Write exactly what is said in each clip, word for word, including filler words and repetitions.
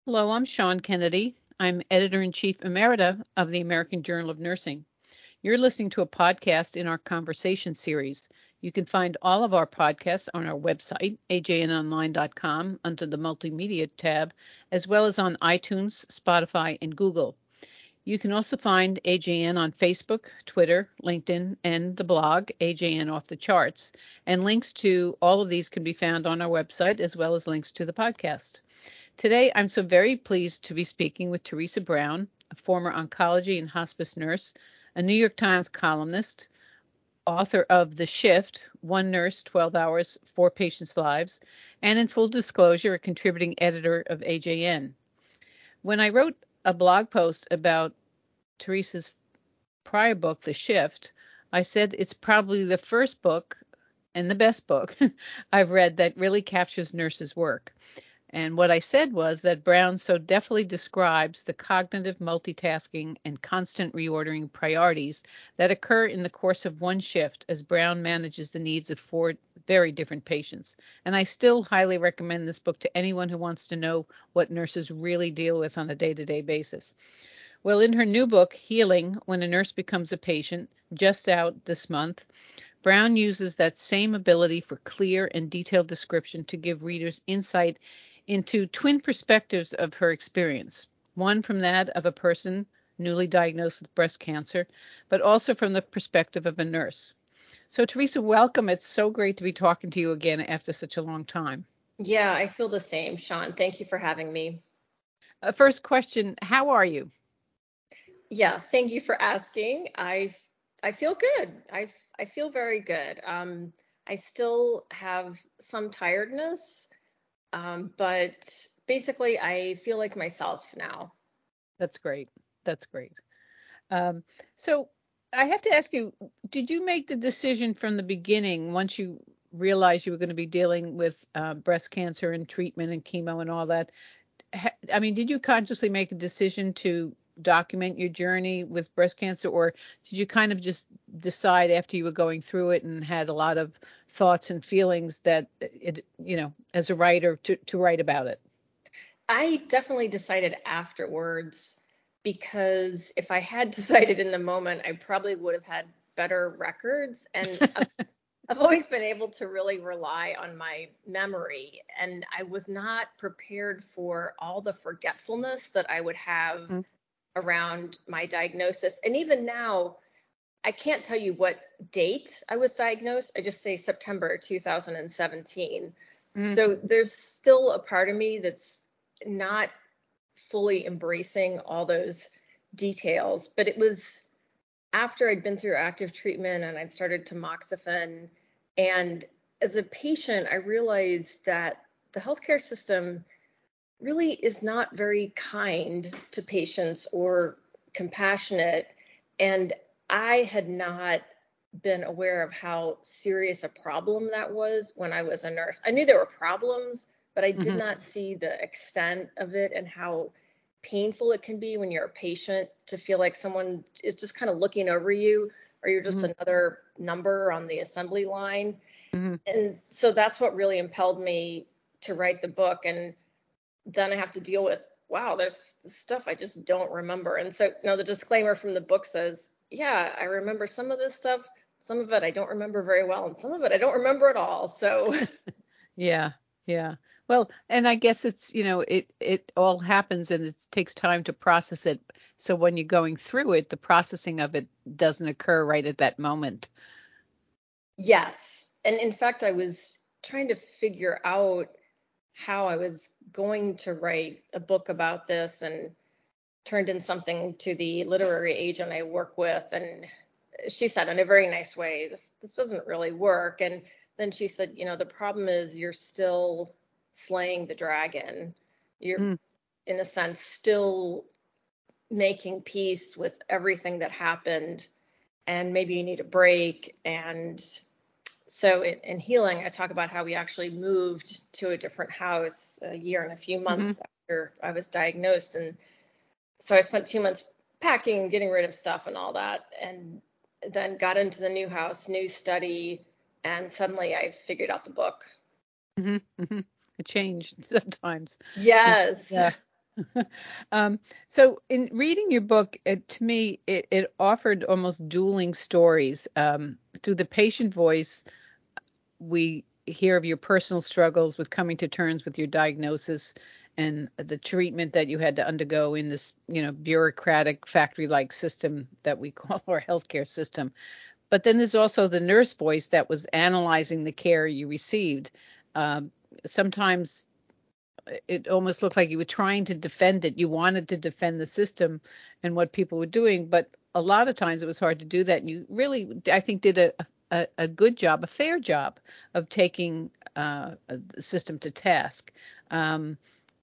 Hello, I'm Sean Kennedy. I'm editor-in-chief emerita of the American Journal of Nursing. You're listening to a podcast in our conversation series. You can find all of our podcasts on our website, a j n online dot com, under the Multimedia tab, as well as on iTunes, Spotify, and Google. You can also find A J N on Facebook, Twitter, LinkedIn, and the blog, A J N Off the Charts. And links to all of these can be found on our website, as well as links to the podcast. Today, I'm so very pleased to be speaking with Teresa Brown, a former oncology and hospice nurse, a New York Times columnist, author of The Shift, One Nurse, twelve Hours, Four Patients' Lives, and in full disclosure, a contributing editor of A J N. When I wrote a blog post about Teresa's prior book, The Shift, I said it's probably the first book and the best book I've read that really captures nurses' work. And what I said was that Brown so deftly describes the cognitive multitasking and constant reordering priorities that occur in the course of one shift as Brown manages the needs of four very different patients. And I still highly recommend this book to anyone who wants to know what nurses really deal with on a day-to-day basis. Well, in her new book, Healing, When a Nurse Becomes a Patient, just out this month, Brown uses that same ability for clear and detailed description to give readers insight into twin perspectives of her experience, one from that of a person newly diagnosed with breast cancer, but also from the perspective of a nurse. So, Teresa, welcome. It's so great to be talking to you again after such a long time. Yeah, I feel the same, Sean. Thank you for having me. Uh, first question, how are you? Yeah, thank you for asking. I I feel good. I I feel very good. Um, I still have some tiredness, um, but basically I feel like myself now. That's great. That's great. Um, so I have to ask you, did you make the decision from the beginning, once you realized you were going to be dealing with uh, breast cancer and treatment and chemo and all that? Ha- I mean, did you consciously make a decision to document your journey with breast cancer, or did you kind of just decide after you were going through it and had a lot of thoughts and feelings that it, you know, as a writer to, to write about it? I definitely decided afterwards because if I had decided in the moment, I probably would have had better records. And I've, I've always been able to really rely on my memory. And I was not prepared for all the forgetfulness that I would have Mm. around my diagnosis. And even now, I can't tell you what date I was diagnosed. I just say September two thousand seventeen. Mm. So there's still a part of me that's not fully embracing all those details. But it was after I'd been through active treatment and I'd started tamoxifen. And as a patient, I realized that the healthcare system really is not very kind to patients or compassionate. And I had not been aware of how serious a problem that was when I was a nurse. I knew there were problems, but I did Mm-hmm. not see the extent of it and how painful it can be when you're a patient to feel like someone is just kind of looking over you, or you're just Mm-hmm. another number on the assembly line. Mm-hmm. And so that's what really impelled me to write the book. And then I have to deal with, wow, there's stuff I just don't remember. And so now the disclaimer from the book says, yeah, I remember some of this stuff. Some of it I don't remember very well, and some of it I don't remember at all. So Yeah, yeah. Well, and I guess it's, you know, it it all happens and it takes time to process it. So when you're going through it, the processing of it doesn't occur right at that moment. yes. And in fact, I was trying to figure out how I was going to write a book about this, and turned in something to the literary agent I work with. And she said in a very nice way, this this doesn't really work. And then she said, you know, the problem is you're still slaying the dragon. You're, Mm. in a sense, still making peace with everything that happened, and maybe you need a break. And so in, in Healing, I talk about how we actually moved to a different house a year and a few Hmm. months after I was diagnosed. And so I spent two months packing, getting rid of stuff and all that, and then got into the new house, new study, and suddenly I figured out the book. Hmm. Hmm. It changed sometimes. Just Yes. yeah. um, so in reading your book, it, to me, it, it offered almost dueling stories. Um, through the patient voice, we hear of your personal struggles with coming to terms with your diagnosis and the treatment that you had to undergo in this, you know, bureaucratic factory-like system that we call our healthcare system. But then there's also the nurse voice that was analyzing the care you received. Um, sometimes it almost looked like you were trying to defend it. You wanted to defend the system and what people were doing, but a lot of times it was hard to do that. And you really, I think, did a a, a good job, a fair job of taking uh, the system to task. Um,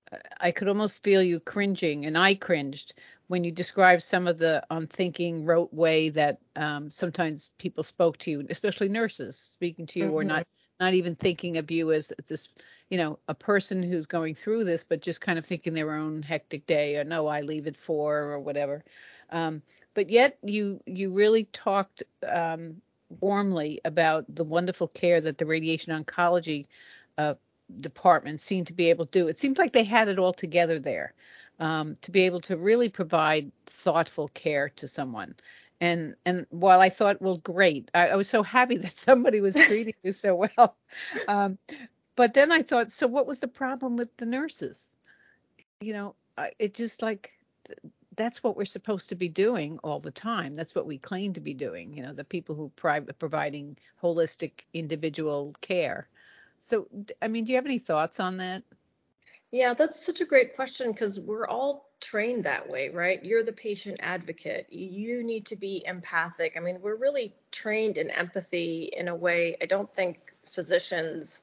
I could almost feel you cringing, and I cringed when you described some of the unthinking, rote way that um, sometimes people spoke to you, especially nurses speaking to you, or Hmm. not not even thinking of you as this, you know, a person who's going through this, but just kind of thinking their own hectic day, or no, I leave at four, or whatever. Um, but yet you you really talked um, warmly about the wonderful care that the radiation oncology uh, department seemed to be able to do. It seems like they had it all together there, um, to be able to really provide thoughtful care to someone. And and while I thought, well, great, I, I was so happy that somebody was treating you so well. Um, but then I thought, so what was the problem with the nurses? You know, I, it just like that's what we're supposed to be doing all the time. That's what we claim to be doing. You know, the people who pri- providing holistic individual care. So, I mean, do you have any thoughts on that? Yeah, that's such a great question because we're all trained that way, right? You're the patient advocate. You need to be empathic. I mean, we're really trained in empathy in a way I don't think physicians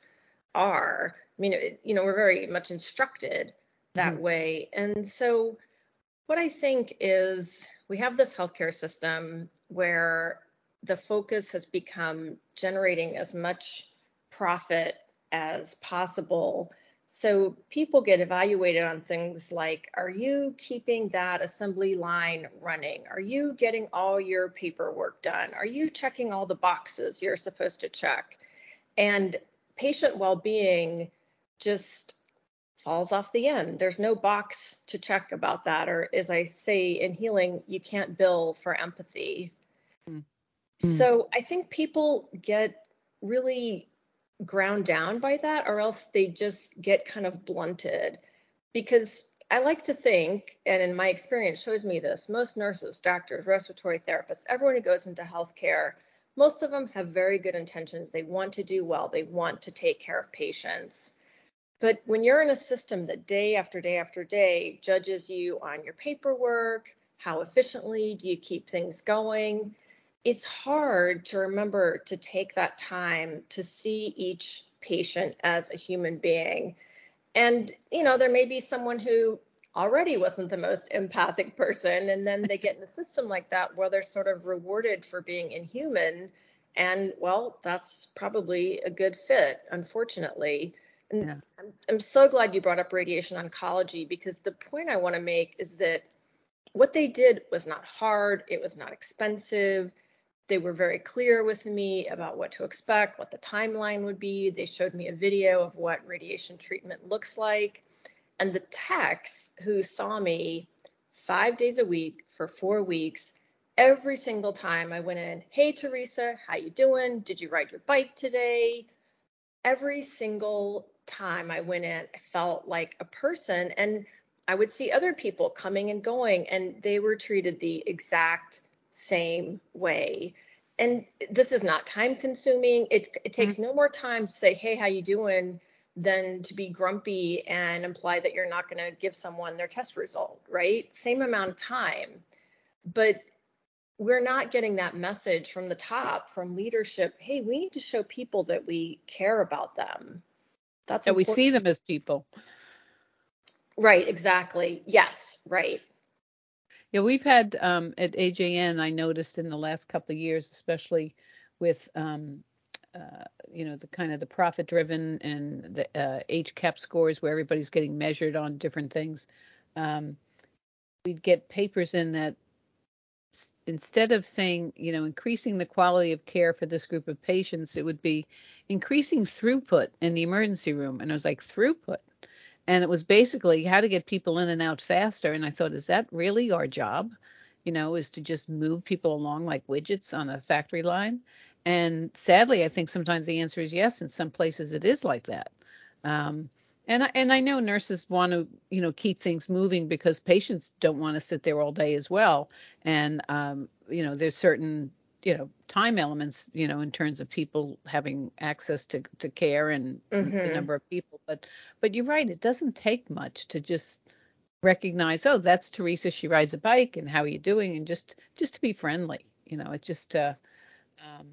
are. I mean, it, you know, we're very much instructed Hmm. that way. And so, what I think is we have this healthcare system where the focus has become generating as much profit as possible. So people get evaluated on things like, are you keeping that assembly line running? Are you getting all your paperwork done? Are you checking all the boxes you're supposed to check? And patient well-being just falls off the end. There's no box to check about that. Or as I say in healing, you can't bill for empathy. Mm. So I think people get really ground down by that, or else they just get kind of blunted. Because I like to think, and in my experience shows me this, most nurses, doctors, respiratory therapists, everyone who goes into healthcare, most of them have very good intentions. They want to do well, they want to take care of patients. But when you're in a system that day after day after day judges you on your paperwork, how efficiently do you keep things going, it's hard to remember to take that time to see each patient as a human being. And, you know, there may be someone who already wasn't the most empathic person, and then they get in a system like that where they're sort of rewarded for being inhuman. And, well, that's probably a good fit, unfortunately. And Yeah. I'm, I'm so glad you brought up radiation oncology, because the point I want to make is that what they did was not hard, it was not expensive. They were very clear with me about what to expect, what the timeline would be. They showed me a video of what radiation treatment looks like. And the techs who saw me five days a week for four weeks, every single time I went in, hey, Teresa, how you doing? Did you ride your bike today? Every single time I went in, I felt like a person. And I would see other people coming and going, and they were treated the exact same way. And this is not time consuming. It, it Mm. takes no more time to say, hey, how you doing, than to be grumpy and imply that you're not going to give someone their test result, right? Same amount of time. But we're not getting that message from the top, from leadership. Hey, we need to show people that we care about them. That's That we important. see them as people. Right, exactly. Yes, right. Yeah, we've had um, at A J N, I noticed in the last couple of years, especially with um, uh, you know, the kind of the profit driven and the uh, H CAP scores where everybody's getting measured on different things. Um, we'd get papers in that s- instead of saying, you know, increasing the quality of care for this group of patients, it would be increasing throughput in the emergency room. And I was like, throughput? And it was basically how to get people in and out faster. And I thought, is that really our job? You know, is to just move people along like widgets on a factory line? And sadly, I think sometimes the answer is yes. In some places, it is like that. Um, and I, and I know nurses want to, you know, keep things moving because patients don't want to sit there all day as well. And um, you know, there's certain, you know, time elements, you know, in terms of people having access to, to care and the Mm-hmm. number of people. But but you're right, it doesn't take much to just recognize, oh, that's Teresa. She rides a bike, and how are you doing? And just just to be friendly, you know, it just uh, um,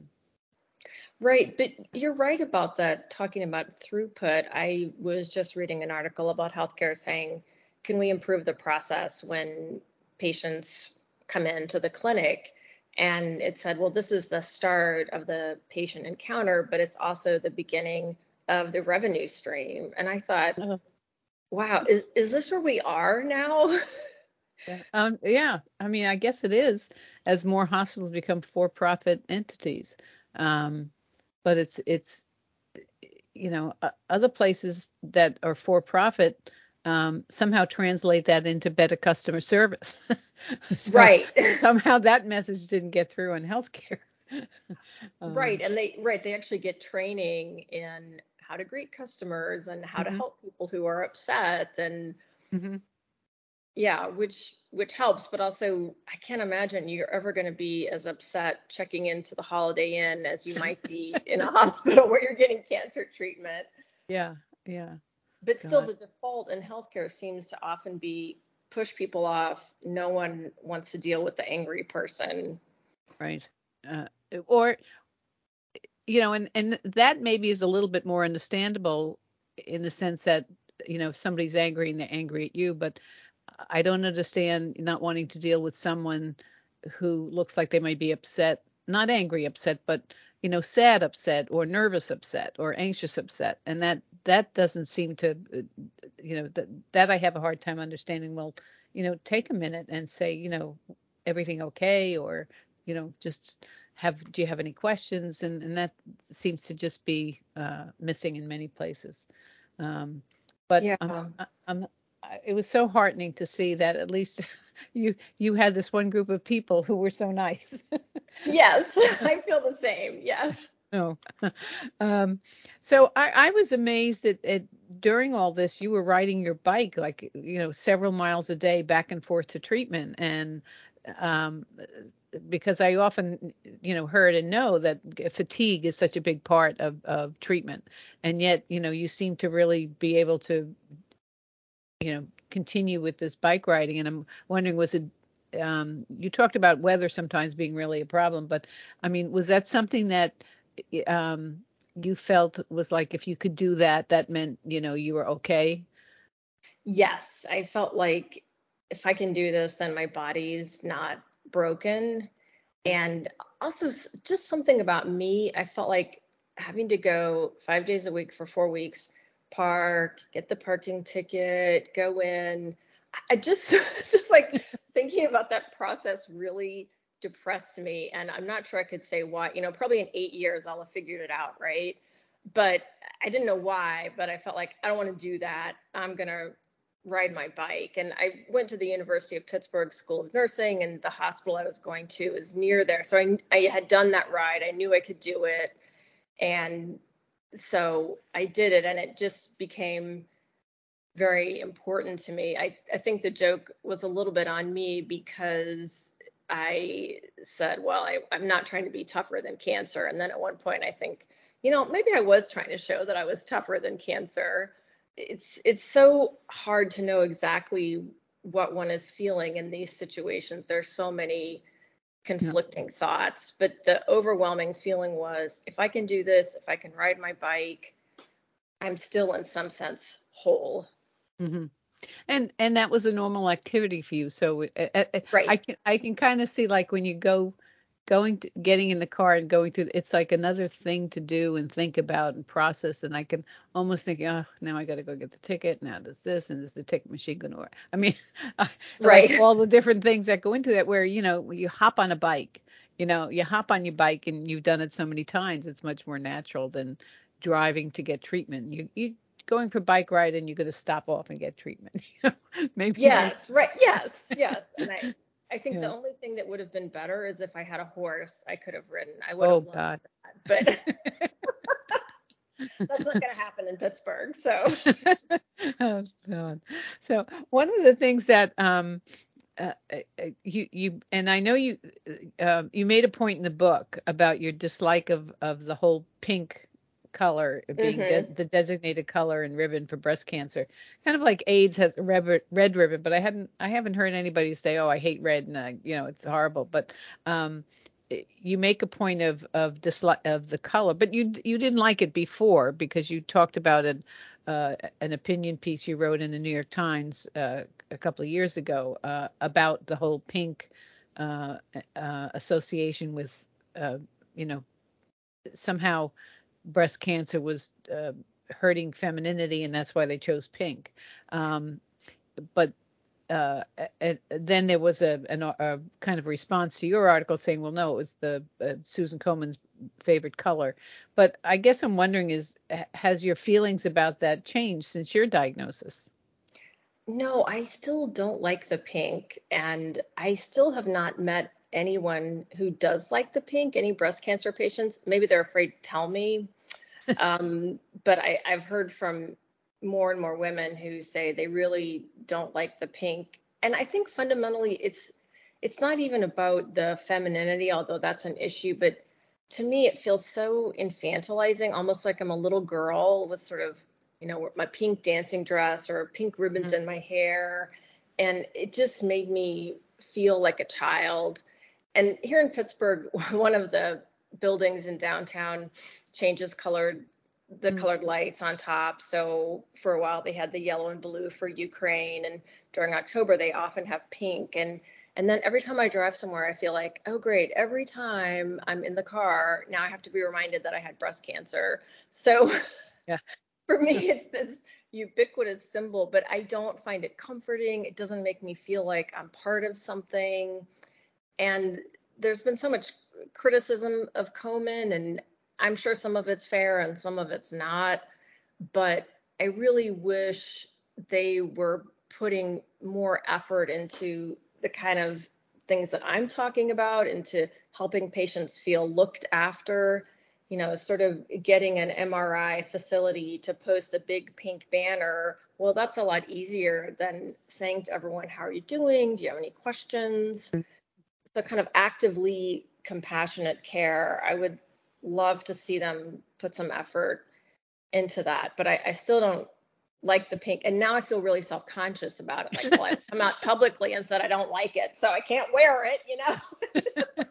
Right, but you're right about that, talking about throughput. I was just reading an article about healthcare saying, can we improve the process when patients come into the clinic? And it said, well, this is the start of the patient encounter, but it's also the beginning of the revenue stream. And I thought, uh, wow, is, is this where we are now? yeah, um, yeah. I mean, I guess it is as more hospitals become for-profit entities. Um, but it's it's you know, uh, other places that are for profit um, somehow translate that into better customer service. So Right. somehow that message didn't get through in healthcare. Right, Um, and they right they actually get training in how to greet customers and how to mhm, help people who are upset, and mhm. yeah, which which helps, but also I can't imagine you're ever going to be as upset checking into the Holiday Inn as you might be in a hospital where you're getting cancer treatment. Yeah, yeah, But still, God, the default in healthcare seems to often be push people off. No one wants to deal with the angry person. right. Uh, or you know, and and that maybe is a little bit more understandable in the sense that you know if somebody's angry and they're angry at you, but I don't understand not wanting to deal with someone who looks like they might be upset, not angry upset, but you know, sad upset or nervous upset or anxious upset, and that that doesn't seem to, uh, you know, that that I have a hard time understanding. Well, you know, take a minute and say, you know, everything okay, or you know, just have do you have any questions, and and that seems to just be uh, missing in many places. Um, but Yeah. I'm I'm it was so heartening to see that at least you you had this one group of people who were so nice. Yes, I feel the same. Yes. No. Um, so I, I was amazed at, at during all this, you were riding your bike like, you know, several miles a day back and forth to treatment. And um, because I often, you know, heard and know that fatigue is such a big part of, of treatment. And yet, you know, you seem to really be able to, you know, continue with this bike riding. And I'm wondering, was it, um, you talked about weather sometimes being really a problem, but I mean, was that something that um, you felt was like if you could do that, that meant, you know, you were okay? Yes, I felt like if I can do this, then my body's not broken. And also, s- just something about me, I felt like having to go five days a week for four weeks, park, get the parking ticket, go in. I just, just like thinking about that process really depressed me. And I'm not sure I could say why. You know, probably in eight years, I'll have figured it out, right? But I didn't know why, but I felt like I don't want to do that. I'm going to ride my bike. And I went to the University of Pittsburgh School of Nursing, and the hospital I was going to is near there. So I, I had done that ride. I knew I could do it. And so I did it, and it just became very important to me. I, I think the joke was a little bit on me because I said, well, I, I'm not trying to be tougher than cancer. And then at one point, I think, you know, maybe I was trying to show that I was tougher than cancer. It's it's so hard to know exactly what one is feeling in these situations. There's so many Yeah. conflicting thoughts, but the overwhelming feeling was if I can do this, if I can ride my bike, I'm still in some sense whole. Hmm. And and that was a normal activity for you. So uh, uh, uh, I Right. can I can kind of see like when you go going to getting in the car and going through, it's like another thing to do and think about and process. And I can almost think, oh, now I got to go get the ticket. Now there's this and is the ticket machine going to work? I mean, I, like Right. all the different things that go into that. Where you know you hop on a bike, you know you hop on your bike and you've done it so many times, it's much more natural than driving to get treatment. You you going for a bike ride and you're going to stop off and get treatment. You know, maybe. Yes, right. Yes, yes. And I, I think Yeah. the only thing that would have been better is if I had a horse I could have ridden. I would Oh have loved God. that. But that's not going to happen in Pittsburgh. So. Oh God. So one of the things that um uh, uh, you you and I know you uh, you made a point in the book about your dislike of of the whole pink color being de- Mhm. the designated color and ribbon for breast cancer, kind of like AIDS has a red, red ribbon, but I hadn't I haven't heard anybody say, oh, I hate red and I, you know, it's horrible. But um, you make a point of of dislike of the color, but you you didn't like it before because you talked about it. Uh, an opinion piece you wrote in the New York Times uh, a couple of years ago uh, about the whole pink uh, uh, association with, uh, you know, somehow breast cancer was uh, hurting femininity, and that's why they chose pink. Um, but uh, and then there was a, an, a kind of response to your article saying, well, no, it was the uh, Susan Komen's favorite color. But I guess I'm wondering is, has your feelings about that changed since your diagnosis? No, I still don't like the pink, and I still have not met anyone who does like the pink, any breast cancer patients. Maybe they're afraid to tell me. Um, but I, I've heard from more and more women who say they really don't like the pink. And I think fundamentally it's it's not even about the femininity, although that's an issue, but to me it feels so infantilizing, almost like I'm a little girl with sort of, you know, my pink dancing dress or pink ribbons Mhm. in my hair. And it just made me feel like a child. And here in Pittsburgh, one of the buildings in downtown changes colored the Mm. colored lights on top. So for a while they had the yellow and blue for Ukraine, and during October they often have pink. And and then every time I drive somewhere, I feel like, oh great, every time I'm in the car, now I have to be reminded that I had breast cancer. So Yeah. for me, it's this ubiquitous symbol, but I don't find it comforting. It doesn't make me feel like I'm part of something. And there's been so much criticism of Komen, and I'm sure some of it's fair and some of it's not. But I really wish they were putting more effort into the kind of things that I'm talking about, into helping patients feel looked after. You know, sort of getting an M R I facility to post a big pink banner. Well, that's a lot easier than saying to everyone, how are you doing? Do you have any questions? So kind of actively compassionate care. I would love to see them put some effort into that, but I, I still don't like the pink. And now I feel really self-conscious about it. Like, well, I've come out publicly and said I don't like it, so I can't wear it, you know?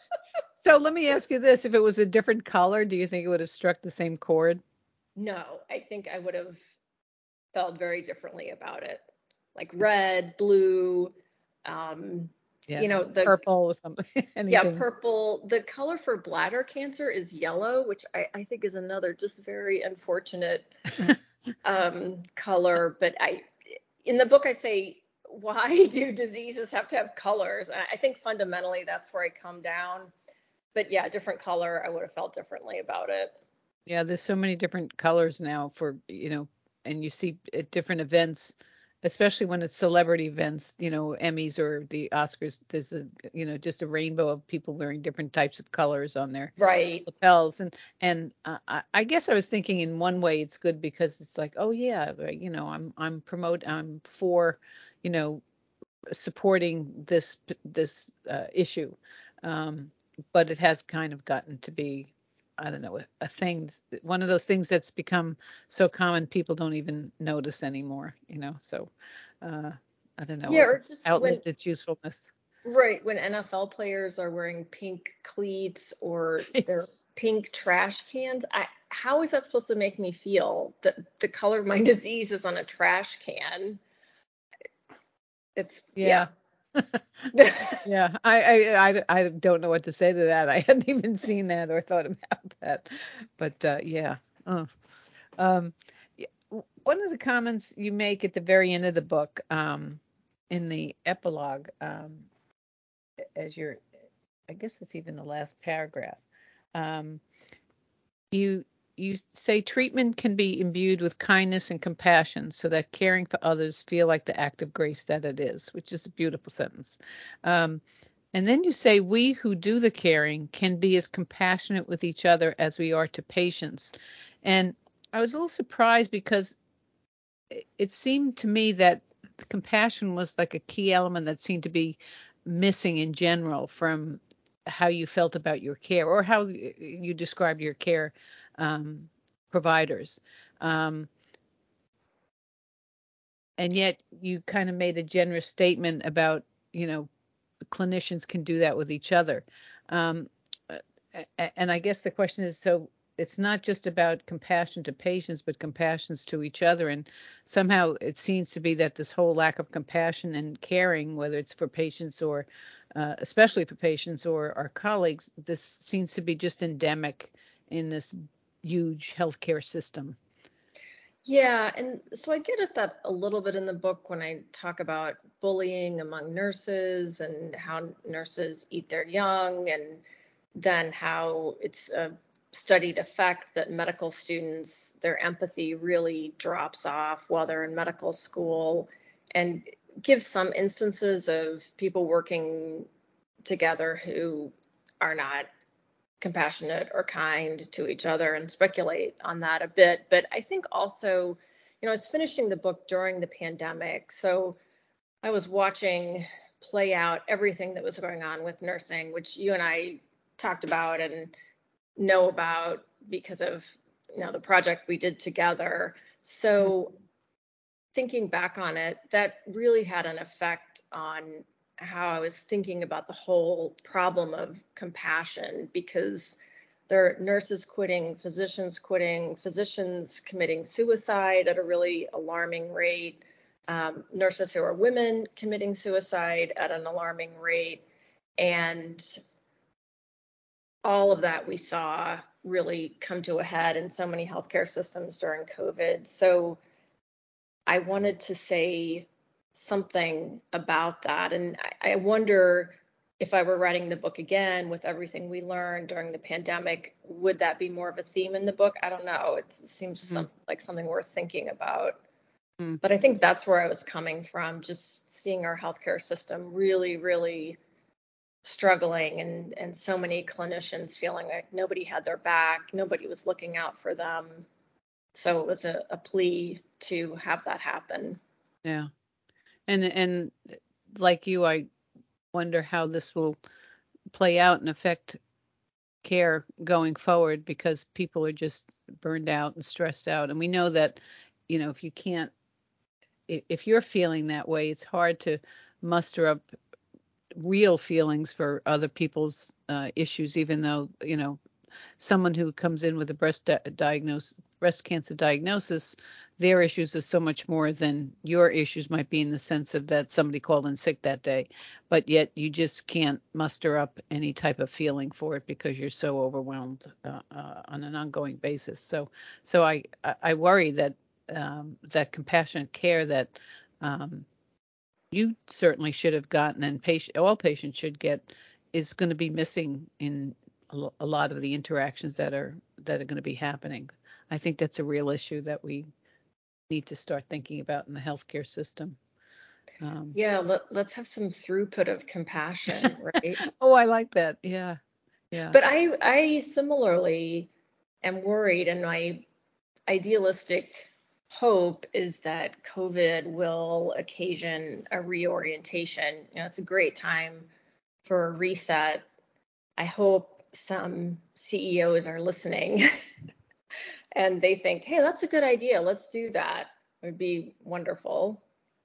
So let me ask you this. If it was a different color, do you think it would have struck the same chord? No, I think I would have felt very differently about it. Like red, blue, um, Yeah. you know, the Purple or something, yeah, anything. purple. The color for bladder cancer is yellow, which I, I think is another just very unfortunate um, color. But I, in the book, I say, why do diseases have to have colors? And I think fundamentally that's where I come down. But yeah, different color, I would have felt differently about it. Yeah, there's so many different colors now for, you know, and you see at different events, especially when it's celebrity events, you know, Emmys or the Oscars, there's a, you know, just a rainbow of people wearing different types of colors on their Right. lapels. And and uh, I, I guess I was thinking in one way it's good because it's like, oh yeah, right, you know, I'm I'm promote I'm for, you know, supporting this this uh, issue. Um, but it has kind of gotten to be, I don't know, a, a thing, one of those things that's become so common people don't even notice anymore, you know. So uh, I don't know, Yeah, or it's just when outlived its usefulness. right, when N F L players are wearing pink cleats or their pink trash cans, I how is that supposed to make me feel? The the color of my disease is on a trash can. It's yeah. Yeah. Yeah, I, I I I don't know what to say to that. I hadn't even seen that or thought about that. But uh, yeah. Oh. Um, y- w- one of the comments you make at the very end of the book, um, in the epilogue, um, as you're, I guess it's even the last paragraph, um, you you say treatment can be imbued with kindness and compassion so that caring for others feel like the act of grace that it is, which is a beautiful sentence. Um, and then you say we who do the caring can be as compassionate with each other as we are to patients. And I was a little surprised because it seemed to me that compassion was like a key element that seemed to be missing in general from how you felt about your care or how you described your care um, providers. Um, and yet you kind of made a generous statement about, you know, clinicians can do that with each other. Um, and I guess the question is, so it's not just about compassion to patients, but compassions to each other. And somehow it seems to be that this whole lack of compassion and caring, whether it's for patients or uh, especially for patients or our colleagues, this seems to be just endemic in this huge healthcare system. Yeah, and so I get at that a little bit in the book when I talk about bullying among nurses and how nurses eat their young, and then how it's a studied effect that medical students, their empathy really drops off while they're in medical school, and give some instances of people working together who are not compassionate or kind to each other, and speculate on that a bit. But I think also, you know, I was finishing the book during the pandemic, so I was watching play out everything that was going on with nursing, which you and I talked about and know about because of, you know, the project we did together. So thinking back on it, that really had an effect on how I was thinking about the whole problem of compassion, because there are nurses quitting, physicians quitting, physicians committing suicide at a really alarming rate, um, nurses who are women committing suicide at an alarming rate. And all of that we saw really come to a head in so many healthcare systems during COVID. So I wanted to say something about that. And I, I wonder if I were writing the book again with everything we learned during the pandemic, would that be more of a theme in the book? I don't know. It seems Mm-hmm. some, like something worth thinking about. Mm-hmm. But I think that's where I was coming from, just seeing our healthcare system really, really struggling, and, and so many clinicians feeling like nobody had their back, nobody was looking out for them. So it was a, a plea to have that happen. Yeah. And, and like you, I wonder how this will play out and affect care going forward, because people are just burned out and stressed out. And we know that, you know, if you can't, if you're feeling that way, it's hard to muster up real feelings for other people's uh, issues, even though, you know, someone who comes in with a breast di- diagnosis, breast cancer diagnosis, their issues are so much more than your issues might be, in the sense of that somebody called in sick that day, but yet you just can't muster up any type of feeling for it because you're so overwhelmed uh, uh, on an ongoing basis. So, so I I worry that um, that compassionate care that um, you certainly should have gotten, and patient, all patients should get, is going to be missing in a lot of the interactions that are that are going to be happening. I think that's a real issue that we need to start thinking about in the healthcare system. Um, Yeah, let, let's have some throughput of compassion, right? oh, I like that. Yeah, yeah, But I I similarly am worried, and my idealistic hope is that COVID will occasion a reorientation. You know, it's a great time for a reset. I hope some C E Os are listening and they think, hey, that's a good idea. Let's do that. It would be wonderful.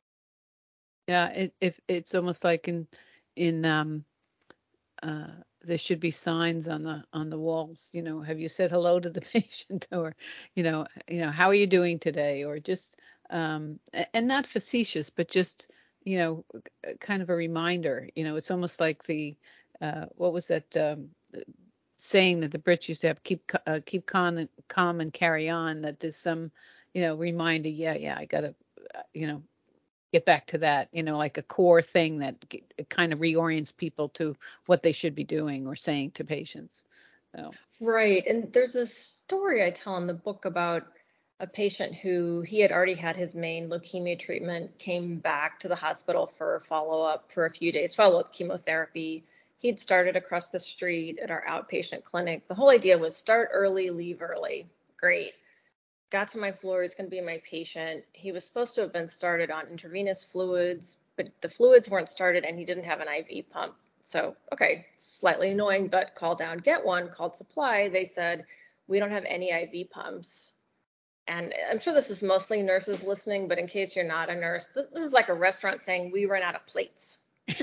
yeah. It, if it's almost like in in um, uh, there should be signs on the on the walls. You know, have you said hello to the patient, or you know, you know, how are you doing today, or just um, and not facetious, but just, you know, kind of a reminder. You know, it's almost like the uh, what was that um, saying that the Brits used to have, keep uh, keep calm and calm and carry on. That there's some, you know, reminder. Yeah, yeah, I gotta, uh, you know, get back to that, you know, like a core thing that it kind of reorients people to what they should be doing or saying to patients. So Right. And there's a story I tell in the book about a patient who he had already had his main leukemia treatment, came back to the hospital for follow up for a few days, follow up chemotherapy. He'd started across the street at our outpatient clinic. The whole idea was start early, leave early. Great. Got to my floor, he's going to be my patient. He was supposed to have been started on intravenous fluids, but the fluids weren't started and he didn't have an I V pump. So, okay, slightly annoying, but call down, get one, called supply. They said, we don't have any I V pumps. And I'm sure this is mostly nurses listening, but in case you're not a nurse, this, this is like a restaurant saying we ran out of plates.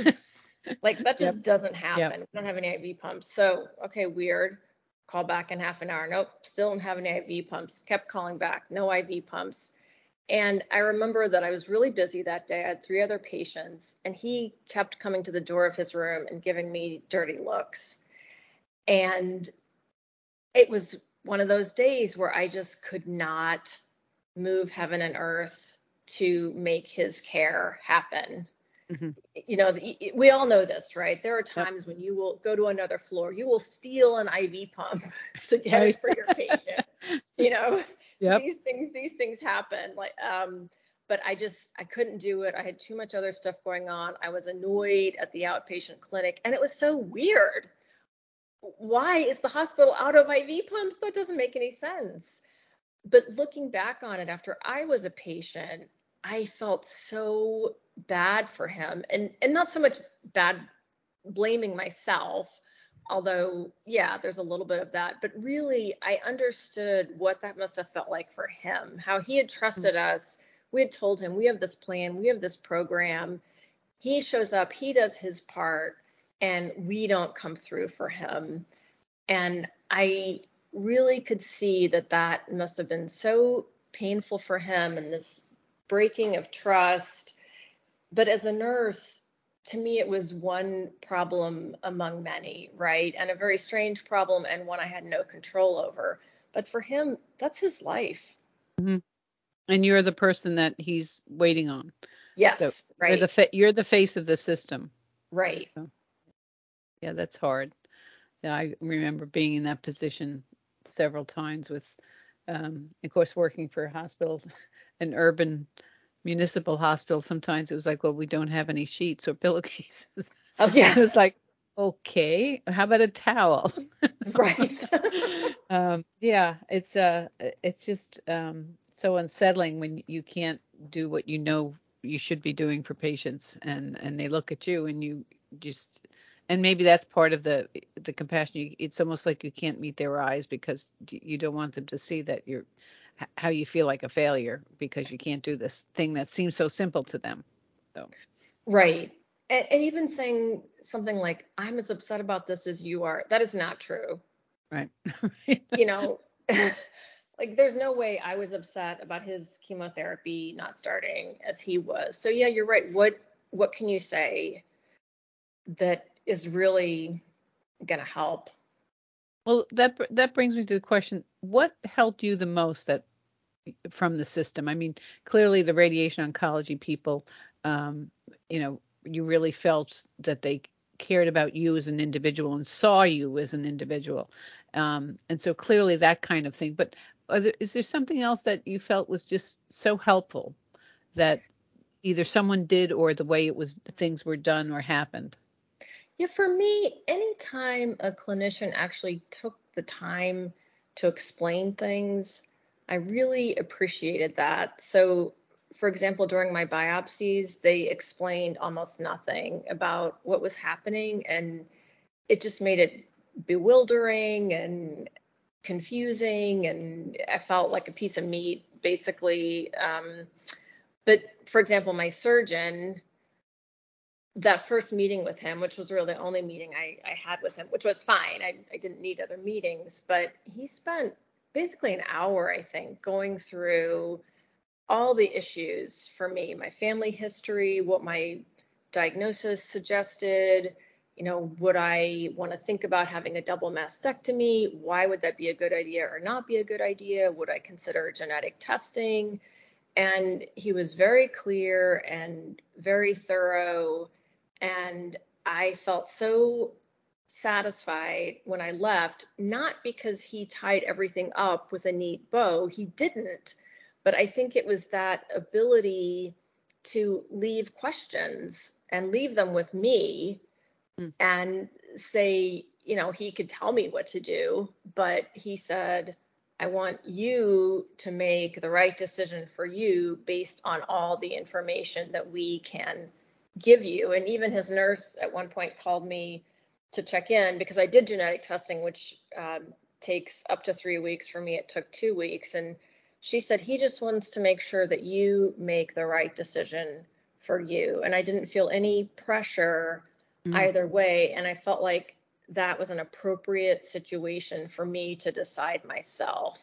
Like that just Yep. doesn't happen. Yep. We don't have any I V pumps. So, okay, weird. Call back in half an hour. Nope, still don't have any I V pumps. Kept calling back, no I V pumps. And I remember that I was really busy that day. I had three other patients, and he kept coming to the door of his room and giving me dirty looks. And it was one of those days where I just could not move heaven and earth to make his care happen. Mm-hmm. You know, we all know this, right? There are Yep. times when you will go to another floor, you will steal an I V pump to get Right. it for your patient. You know, Yep. these things, these things happen. Like, um, but I just, I couldn't do it. I had too much other stuff going on. I was annoyed at the outpatient clinic, and it was so weird. Why is the hospital out of I V pumps? That doesn't make any sense. But looking back on it, after I was a patient, I felt so bad for him, and and not so much bad blaming myself, although yeah, there's a little bit of that, but really I understood what that must have felt like for him, how he had trusted us. We had told him we have this plan, we have this program. He shows up, he does his part, and we don't come through for him. And I really could see that that must have been so painful for him, and this breaking of trust. But as a nurse, to me, it was one problem among many, right? And a very strange problem, and one I had no control over. But for him, that's his life. Mm-hmm. And you're the person that he's waiting on. Yes, so right. You're the fa- you're the face of the system. Right. So, yeah, that's hard. Yeah, I remember being in that position several times with, um, of course, working for a hospital, an urban municipal hospital. Sometimes it was like, well, we don't have any sheets or pillowcases. Oh, yeah. It was like, okay, how about a towel? Right. um, yeah, it's uh, it's just um, so unsettling when you can't do what you know you should be doing for patients, and and they look at you and you just, and maybe that's part of the the compassion. You, it's almost like you can't meet their eyes because you don't want them to see that you're how you feel like a failure because you can't do this thing that seems so simple to them. So. Right. And, and even saying something like, I'm as upset about this as you are, that is not true. Right. You know, like there's no way I was upset about his chemotherapy not starting as he was. So yeah, you're right. What what can you say that is really gonna help? Well, that that brings me to the question: what helped you the most that from the system? I mean, clearly the radiation oncology people, um, you know, you really felt that they cared about you as an individual and saw you as an individual, um, and so clearly that kind of thing. But are there, is there something else that you felt was just so helpful that either someone did or the way it was things were done or happened? Yeah, for me, anytime a clinician actually took the time to explain things, I really appreciated that. So, for example, during my biopsies, they explained almost nothing about what was happening, and it just made it bewildering and confusing, and I felt like a piece of meat, basically. Um, but for example, my surgeon, that first meeting with him, which was really the only meeting I, I had with him, which was fine. I, I didn't need other meetings, but he spent basically an hour, I think, going through all the issues for me, my family history, what my diagnosis suggested, you know, would I want to think about having a double mastectomy? Why would that be a good idea or not be a good idea? Would I consider genetic testing? And he was very clear and very thorough. And I felt so satisfied when I left, not because he tied everything up with a neat bow. He didn't. But I think it was that ability to leave questions and leave them with me mm. and say, you know, he could tell me what to do, but he said, I want you to make the right decision for you based on all the information that we can give you. And even his nurse at one point called me to check in because I did genetic testing, which um, takes up to three weeks. For me, it took two weeks. And she said, he just wants to make sure that you make the right decision for you. And I didn't feel any pressure mm. either way. And I felt like that was an appropriate situation for me to decide myself.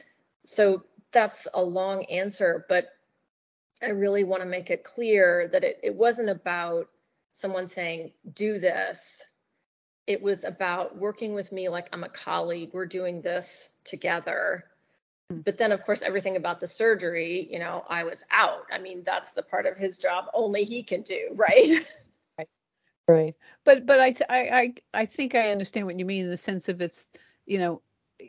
So that's a long answer, but I really want to make it clear that it, it wasn't about someone saying, do this. It was about working with me like I'm a colleague. We're doing this together. But then, of course, everything about the surgery, you know, I was out. I mean, that's the part of his job only he can do, right? Right. Right. But but I, I, I think I understand what you mean in the sense of it's, you know,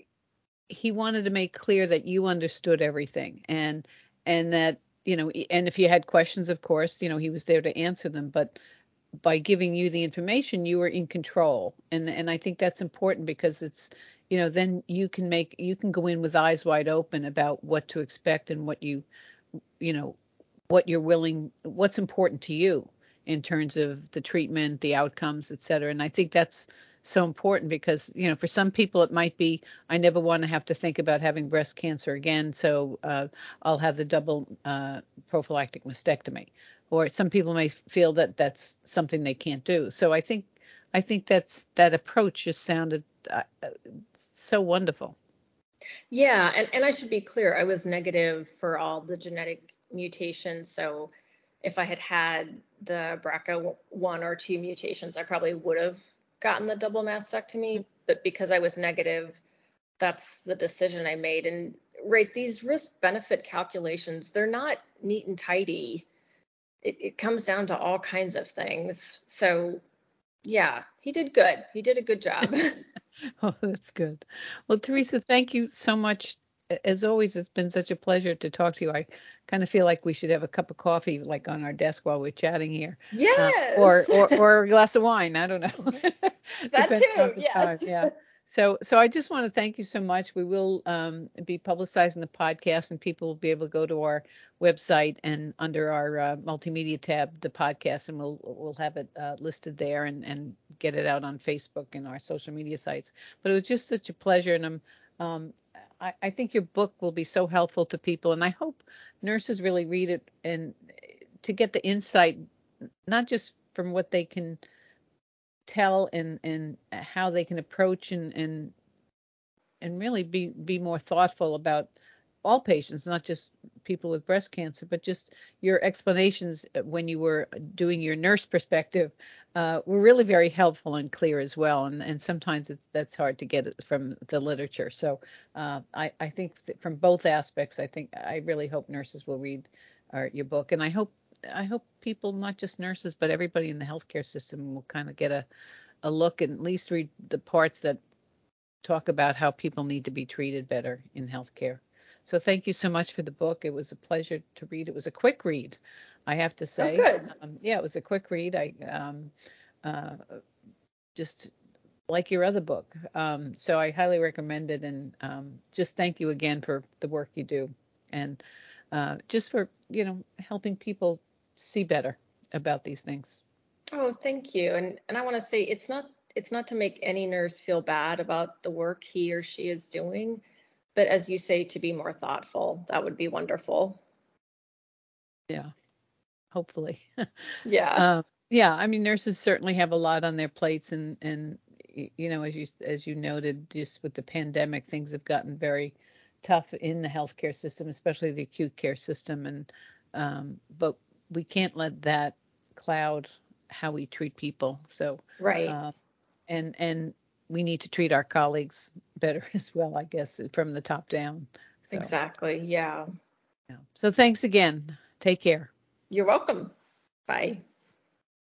he wanted to make clear that you understood everything and and that, you know, and if you had questions, of course, you know, he was there to answer them. But by giving you the information, you were in control. And and I think that's important because it's, you know, then you can make, you can go in with eyes wide open about what to expect and what you, you know, what you're willing, what's important to you in terms of the treatment, the outcomes, et cetera. And I think that's so important because, you know, for some people it might be, I never want to have to think about having breast cancer again. So uh, I'll have the double uh, prophylactic mastectomy. Or some people may feel that that's something they can't do. So I think I think that's that approach just sounded uh, so wonderful. Yeah, and, and I should be clear, I was negative for all the genetic mutations. So if I had had the B R C A one or two mutations, I probably would have gotten the double mastectomy. But because I was negative, that's the decision I made. And right, these risk benefit calculations, they're not neat and tidy. It, it comes down to all kinds of things. So yeah, he did good. He did a good job. Oh, that's good. Well, Teresa, thank you so much. As always, it's been such a pleasure to talk to you. I kind of feel like we should have a cup of coffee like on our desk while we're chatting here. Yes. Uh, or, or or a glass of wine. I don't know. That too. The yes. time. Yeah. So, so I just want to thank you so much. We will um, be publicizing the podcast, and people will be able to go to our website and under our uh, multimedia tab, the podcast, and we'll we'll have it uh, listed there and, and get it out on Facebook and our social media sites. But it was just such a pleasure, and I'm um, I, I think your book will be so helpful to people, and I hope nurses really read it and to get the insight, not just from what they can tell and and how they can approach and and and really be be more thoughtful about all patients, not just people with breast cancer, but just your explanations when you were doing your nurse perspective uh, were really very helpful and clear as well. And and sometimes it's that's hard to get it from the literature. So uh, I I think that from both aspects, I think I really hope nurses will read our, your book, and I hope I hope people, not just nurses, but everybody in the healthcare system will kind of get a, a look and at least read the parts that talk about how people need to be treated better in healthcare. So thank you so much for the book. It was a pleasure to read. It was a quick read, I have to say. Oh, good. Um, yeah, it was a quick read. I um, uh, just like your other book. Um, so I highly recommend it. And um, just thank you again for the work you do. And uh, just for, you know, helping people see better about these things. Oh, thank you. And and I want to say it's not it's not to make any nurse feel bad about the work he or she is doing, but as you say, to be more thoughtful. That would be wonderful. Yeah, hopefully. Yeah. uh, yeah, I mean, nurses certainly have a lot on their plates, and and you know, as you as you noted, just with the pandemic, things have gotten very tough in the healthcare system, especially the acute care system, and um, but we can't let that cloud how we treat people. So, Right. uh, and and we need to treat our colleagues better as well, I guess, from the top down. So, Exactly. Yeah. yeah. So thanks again. Take care. You're welcome. Bye.